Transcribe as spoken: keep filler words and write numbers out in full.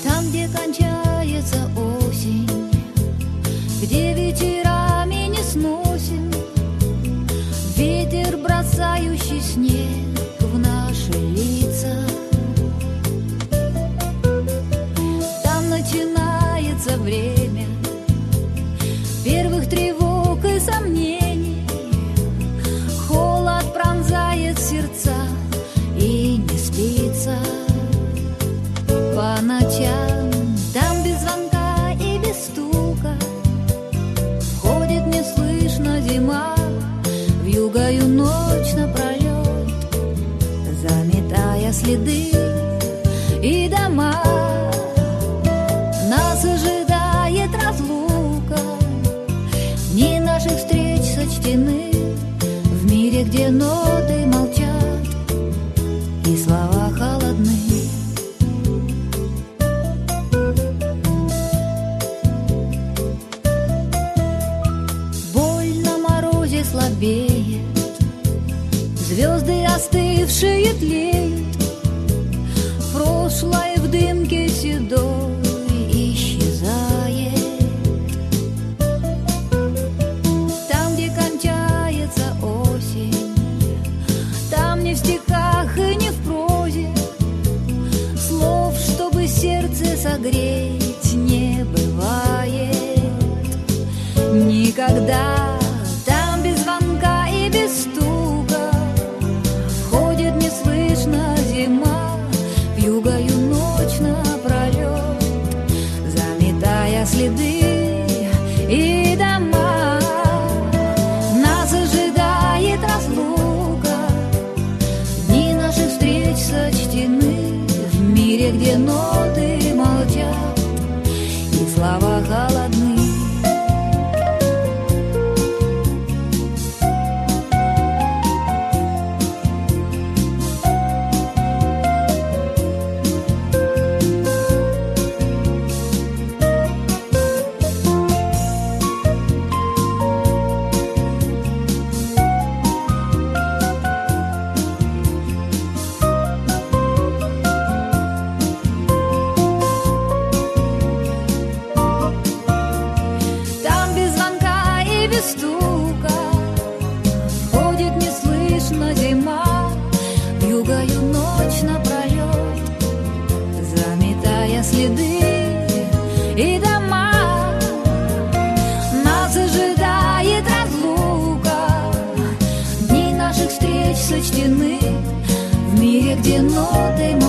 Там, где кончается осень, где вечерами не сносен ветер, бросающий снег в наши лица. Там начинается время первых тревог и сомнений. Холод пронзает сердца и не спится по ночам. Там без звонка и без стука входит неслышно зима, вьюгою ночь напролет, заметая следы и дома. Нас ожидает разлука, дни наших встреч сочтены в мире, где ноты молчат и слова холодны. Боль на морозе слабеет, звезды остывшие тлеют, прошлое в дымке седой исчезает. Там, где кончается осень, там не в стихах и не в прозе слов, чтобы сердце согреть, не бывает никогда. Там без звонка и без стука входит неслышно зима, вьюгою ночь напролет, заметая следы и дома. Нас ожидает разлука, дни наших встреч сочтены в мире, где ноты молчат и слова холодны. Стука входит неслышно зима, вьюгою ночь напролет, заметая следы и дома. Нас ожидает разлука, дни наших встреч сочтены в мире, где ноты